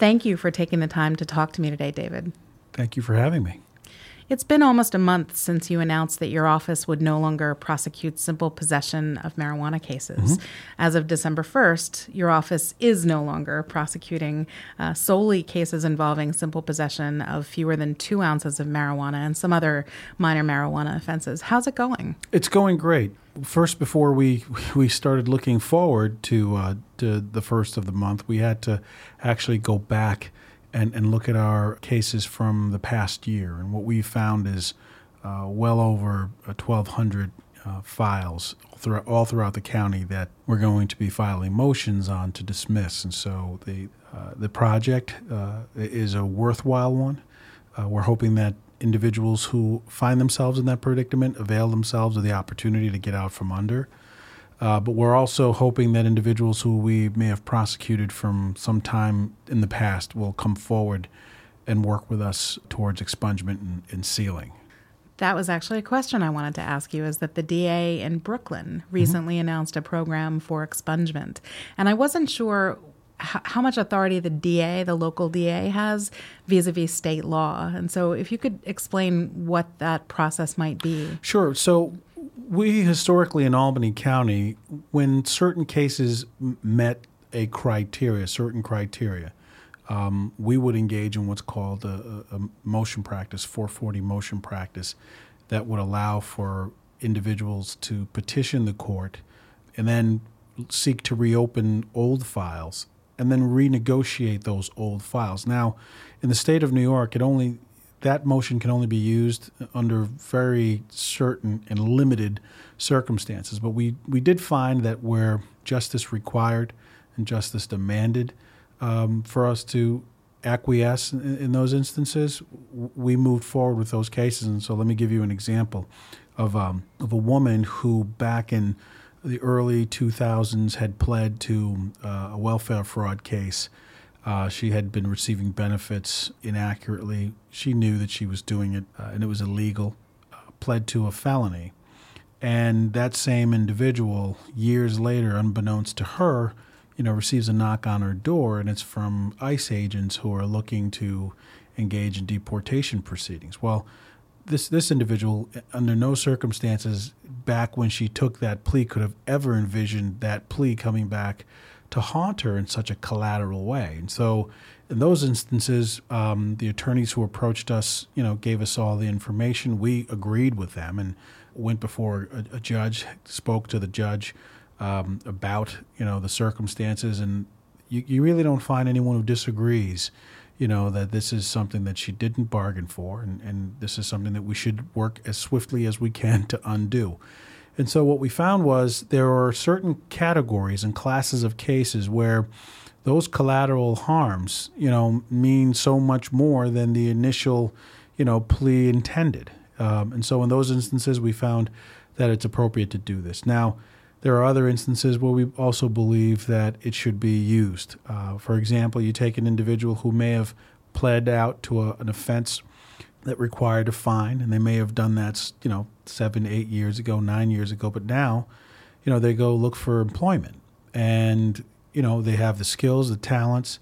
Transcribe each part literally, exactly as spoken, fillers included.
Thank you for taking the time to talk to me today, David. Thank you for having me. It's been almost a month since you announced that your office would no longer prosecute simple possession of marijuana cases. Mm-hmm. As of December first, your office is no longer prosecuting uh, solely cases involving simple possession of fewer than two ounces of marijuana and some other minor marijuana offenses. How's it going? It's going great. First, before we we started looking forward to, uh, to the first of the month, we had to actually go back And, and look at our cases from the past year. And what we found is uh, well over twelve hundred uh, files throughout, all throughout the county that we're going to be filing motions on to dismiss. And so the, uh, the project uh, is a worthwhile one. Uh, we're hoping that individuals who find themselves in that predicament avail themselves of the opportunity to get out from under. Uh, but we're also hoping that individuals who we may have prosecuted from some time in the past will come forward and work with us towards expungement and, and sealing. That was actually a question I wanted to ask you, is that the D A in Brooklyn recently mm-hmm. announced a program for expungement. And I wasn't sure h- how much authority the D A, the local D A, has vis-a-vis state law. And so if you could explain what that process might be. Sure. So we historically in Albany County, when certain cases m- met a criteria, certain criteria, um, we would engage in what's called a, a motion practice, four forty motion practice, that would allow for individuals to petition the court and then seek to reopen old files and then renegotiate those old files. Now, in the state of New York, it only that motion can only be used under very certain and limited circumstances. But we, we did find that where justice required and justice demanded um, for us to acquiesce in, in those instances, we moved forward with those cases. And so let me give you an example of, um, of a woman who back in the early two thousands had pled to uh, a welfare fraud case. Uh, she had been receiving benefits inaccurately. She knew that she was doing it, uh, and it was illegal, uh, pled to a felony. And that same individual, years later, unbeknownst to her, you know, receives a knock on her door, and it's from ICE agents who are looking to engage in deportation proceedings. Well, this this individual, under no circumstances back when she took that plea, could have ever envisioned that plea coming back to haunt her in such a collateral way. And so in those instances, um, the attorneys who approached us, you know, gave us all the information. We agreed with them and went before a, a judge, spoke to the judge um, about, you know, the circumstances. And you, you really don't find anyone who disagrees, you know, that this is something that she didn't bargain for, and, and this is something that we should work as swiftly as we can to undo. And so what we found was there are certain categories and classes of cases where those collateral harms, you know, mean so much more than the initial, you know, plea intended. Um, and so in those instances, we found that it's appropriate to do this. Now, there are other instances where we also believe that it should be used. Uh, for example, you take an individual who may have pled out to a, an offense that required a fine, and they may have done that, you know, seven, eight years ago, nine years ago, but now, you know, they go look for employment, and you know, they have the skills, the talents,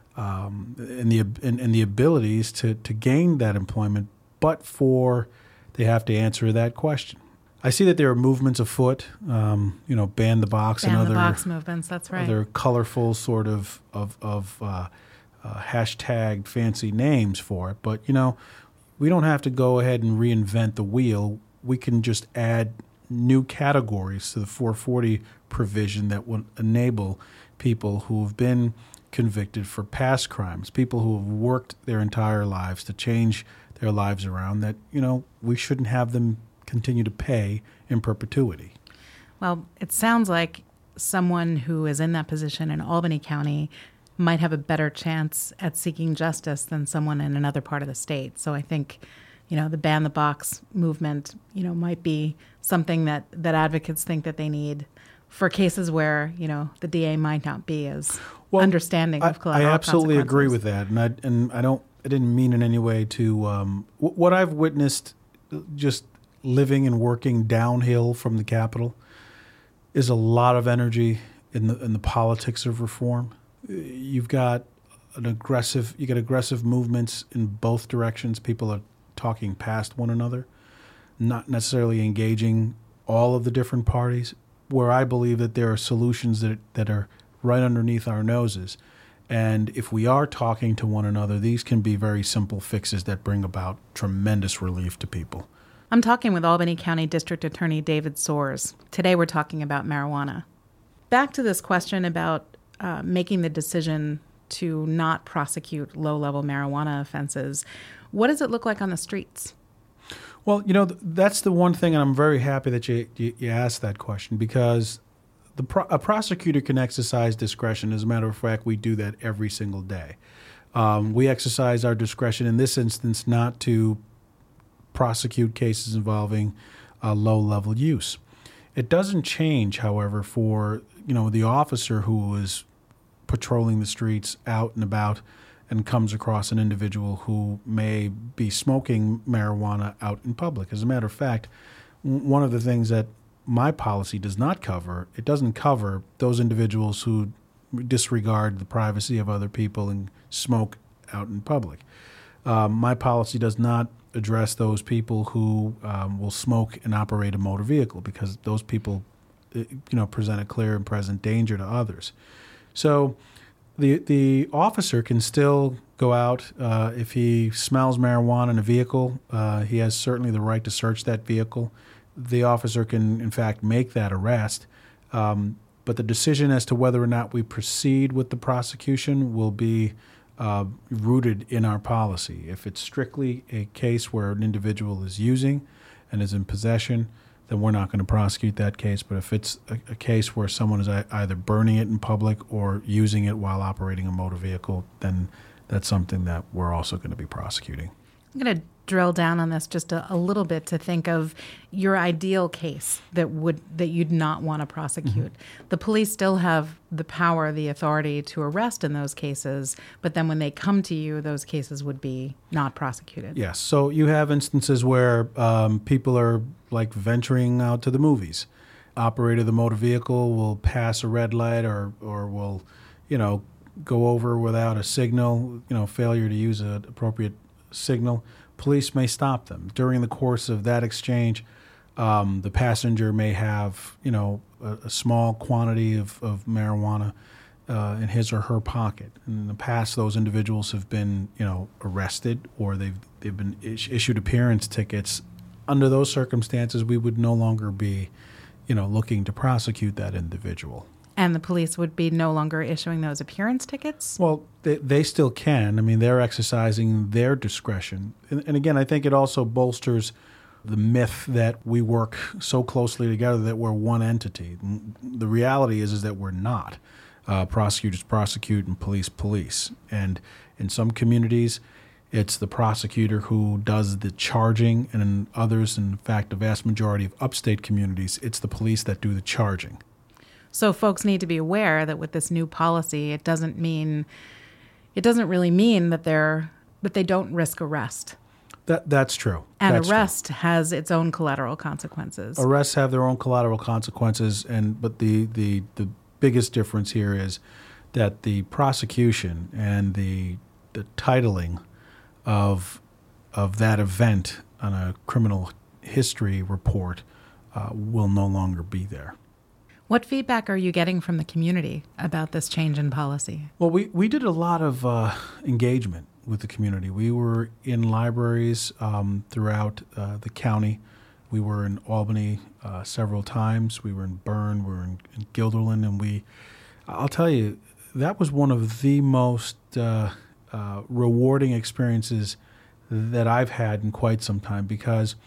um, and the and, and the abilities to to gain that employment, but for they have to answer that question. I see that there are movements afoot, um, you know, ban the box ban and other the box movements. That's right. Other colorful sort of of of uh, uh, hashtag fancy names for it, but you know, we don't have to go ahead and reinvent the wheel. We can just add new categories to the four forty provision that would enable people who have been convicted for past crimes, people who have worked their entire lives to change their lives around, that, you know, we shouldn't have them continue to pay in perpetuity. Well, it sounds like someone who is in that position in Albany County might have a better chance at seeking justice than someone in another part of the state. So I think, you know, the ban the box movement, you know, might be something that, that advocates think that they need for cases where, you know, the D A might not be as well, understanding I, of collateral I absolutely consequences. agree with that, and I and I don't I didn't mean in any way to um, w- what I've witnessed, just living and working downhill from the Capitol, is a lot of energy in the in the politics of reform. You've got an aggressive, you get aggressive movements in both directions. People are talking past one another, not necessarily engaging all of the different parties, where I believe that there are solutions that that are right underneath our noses. And if we are talking to one another, these can be very simple fixes that bring about tremendous relief to people. I'm talking with Albany County District Attorney David Soares. Today we're talking about marijuana. Back to this question about uh, making the decision to not prosecute low-level marijuana offenses. What does it look like on the streets? Well, you know, that's the one thing, and I'm very happy that you, you, you asked that question, because the pro- a prosecutor can exercise discretion. As a matter of fact, we do that every single day. Um, we exercise our discretion in this instance not to prosecute cases involving uh, low-level use. It doesn't change, however, for you know the officer who is patrolling the streets out and about and comes across an individual who may be smoking marijuana out in public. As a matter of fact, one of the things that my policy does not cover, it doesn't cover those individuals who disregard the privacy of other people and smoke out in public. Um, my policy does not address those people who um, will smoke and operate a motor vehicle, because those people, you know, present a clear and present danger to others. So the the officer can still go out uh, if he smells marijuana in a vehicle. Uh, he has certainly the right to search that vehicle. The officer can, in fact, make that arrest. Um, but the decision as to whether or not we proceed with the prosecution will be uh, rooted in our policy. If it's strictly a case where an individual is using and is in possession, then we're not going to prosecute that case. But if it's a, a case where someone is either burning it in public or using it while operating a motor vehicle, then that's something that we're also going to be prosecuting. I'm going to drill down on this just a, a little bit to think of your ideal case that would that you'd not want to prosecute. Mm-hmm. The police still have the power, the authority to arrest in those cases, but then when they come to you, those cases would be not prosecuted. Yes. So you have instances where um, people are like venturing out to the movies. Operator of the motor vehicle will pass a red light or or will, you know, go over without a signal, you know, failure to use an appropriate signal. Police may stop them. During the course of that exchange, um, the passenger may have, you know, a, a small quantity of, of marijuana uh, in his or her pocket. And in the past, those individuals have been, you know, arrested, or they've they've been is- issued appearance tickets. Under those circumstances, we would no longer be, you know, looking to prosecute that individual. And the police would be no longer issuing those appearance tickets? Well, they, they still can. I mean, they're exercising their discretion. And, and again, I think it also bolsters the myth that we work so closely together that we're one entity. The reality is, is that we're not. Uh, prosecutors prosecute and police police. And in some communities, it's the prosecutor who does the charging. And in others, in fact, the vast majority of upstate communities, it's the police that do the charging. So folks need to be aware that with this new policy, it doesn't mean, it doesn't really mean that they're that they don't risk arrest. That that's true. And that's arrest true. has its own collateral consequences. Arrests have their own collateral consequences, and but the, the, the biggest difference here is that the prosecution and the the titling of of that event on a criminal history report uh, will no longer be there. What feedback are you getting from the community about this change in policy? Well, we, we did a lot of uh, engagement with the community. We were in libraries um, throughout uh, the county. We were in Albany uh, several times. We were in Bern. We were in, in Guilderland. And we, I'll tell you, that was one of the most uh, uh, rewarding experiences that I've had in quite some time, because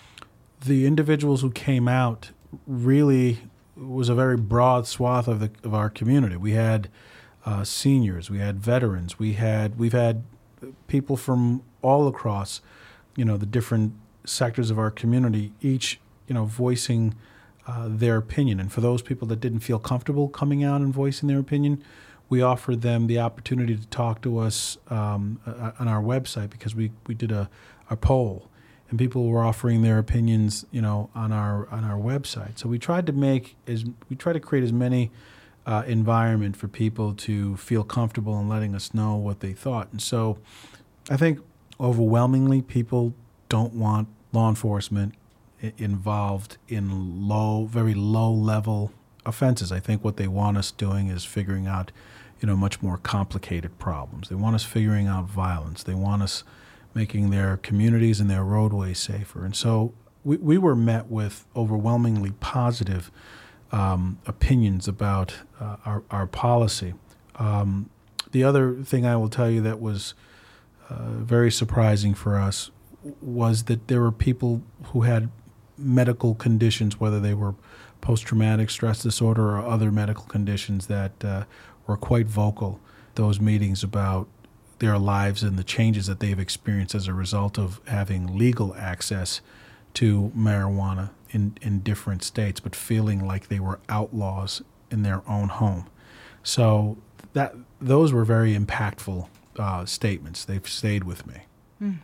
the individuals who came out really was a very broad swath of the of our community. We had uh, seniors, we had veterans, we had we've had people from all across, you know, the different sectors of our community, each, you know, voicing uh, their opinion. And for those people that didn't feel comfortable coming out and voicing their opinion, we offered them the opportunity to talk to us um, uh, on our website, because we, we did a, a poll. And people were offering their opinions, you know, on our on our website. So we tried to make as we tried to create as many uh, environment for people to feel comfortable in letting us know what they thought. And so I think overwhelmingly people don't want law enforcement I- involved in low, very low-level offenses. I think what they want us doing is figuring out, you know, much more complicated problems. They want us figuring out violence. They want us making their communities and their roadways safer. And so we, we were met with overwhelmingly positive um, opinions about uh, our, our policy. Um, the other thing I will tell you that was uh, very surprising for us was that there were people who had medical conditions, whether they were post-traumatic stress disorder or other medical conditions, that uh, were quite vocal those meetings about their lives and the changes that they've experienced as a result of having legal access to marijuana in, in different states, but feeling like they were outlaws in their own home. So that those were very impactful uh, statements. They've stayed with me. Mm.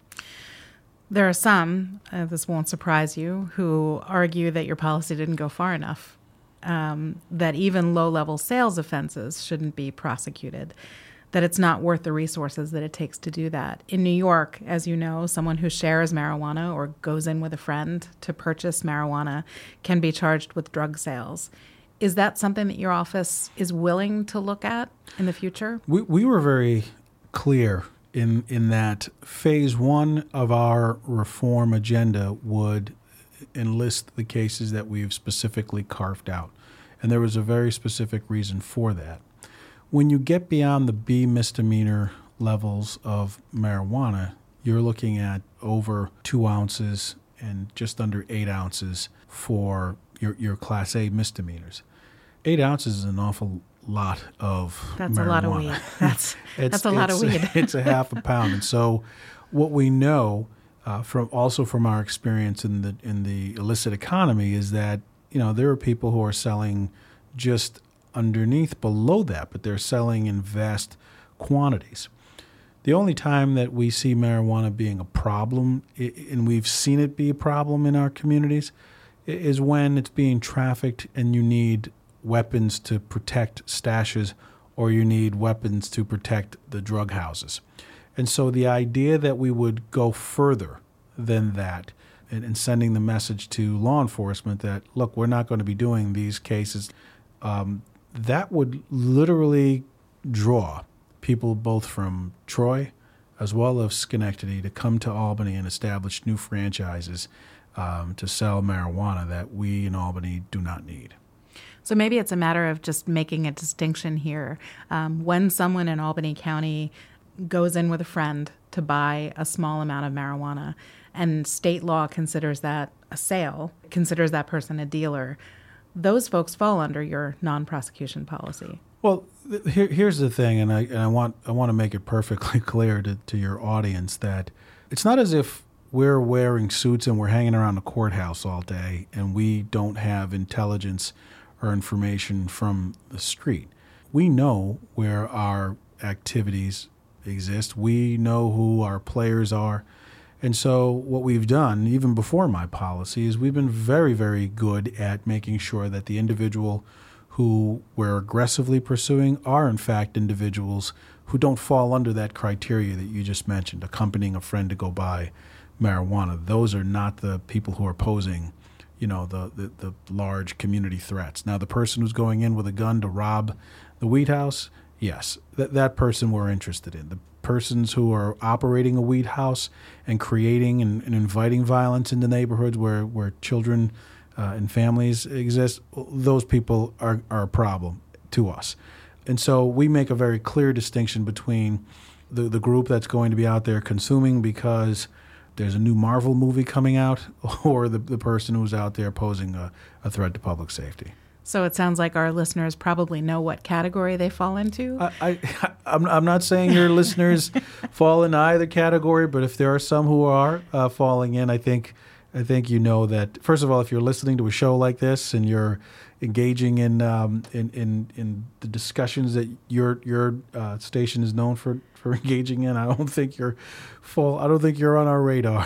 There are some, uh, this won't surprise you, who argue that your policy didn't go far enough, um, that even low-level sales offenses shouldn't be prosecuted, that it's not worth the resources that it takes to do that. In New York, as you know, someone who shares marijuana or goes in with a friend to purchase marijuana can be charged with drug sales. Is that something that your office is willing to look at in the future? We, we were very clear in in that phase one of our reform agenda would enlist the cases that we've specifically carved out. And there was a very specific reason for that. When you get beyond the B misdemeanor levels of marijuana, you're looking at over two ounces and just under eight ounces for your, your Class A misdemeanors. Eight ounces is an awful lot of That's marijuana. a lot of weed. That's It's, that's a lot it's, of weed. It's a half a pound. And so what we know uh, from also from our experience in the in the illicit economy is that, you know, there are people who are selling just underneath, below that, but they're selling in vast quantities. The only time that we see marijuana being a problem, and we've seen it be a problem in our communities, is when it's being trafficked and you need weapons to protect stashes, or you need weapons to protect the drug houses. And so the idea that we would go further than that and, and sending the message to law enforcement that, look, we're not going to be doing these cases, um, that would literally draw people both from Troy as well as Schenectady to come to Albany and establish new franchises um, to sell marijuana that we in Albany do not need. So maybe it's a matter of just making a distinction here. Um, when someone in Albany County goes in with a friend to buy a small amount of marijuana and state law considers that a sale, considers that person a dealer, those folks fall under your non-prosecution policy. Well, th- here, here's the thing, and I and I want I want to make it perfectly clear to, to your audience that it's not as if we're wearing suits and we're hanging around the courthouse all day and we don't have intelligence or information from the street. We know where our activities exist. We know who our players are. And so what we've done, even before my policy, is we've been very, very good at making sure that the individual who we're aggressively pursuing are, in fact, individuals who don't fall under that criteria that you just mentioned, accompanying a friend to go buy marijuana. Those are not the people who are posing, you know, the, the, the large community threats. Now, the person who's going in with a gun to rob the weed house, yes, that that person we're interested in. The persons who are operating a weed house and creating and, and inviting violence into neighborhoods where, where children uh, and families exist, those people are, are a problem to us. And so we make a very clear distinction between the, the group that's going to be out there consuming because there's a new Marvel movie coming out, or the, the person who's out there posing a, a threat to public safety. So it sounds like our listeners probably know what category they fall into. I, I, I'm, I'm not saying your listeners fall in either category, but if there are some who are uh, falling in, I think I think you know that. First of all, if you're listening to a show like this and you're engaging in um, in, in in the discussions that your your uh, station is known for, for engaging in, I don't think you're fall. I don't think you're on our radar.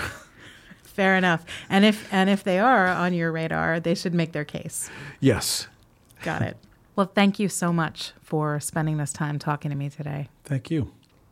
Fair enough. And if and if they are on your radar, they should make their case. Yes. Got it. Well, thank you so much for spending this time talking to me today. Thank you.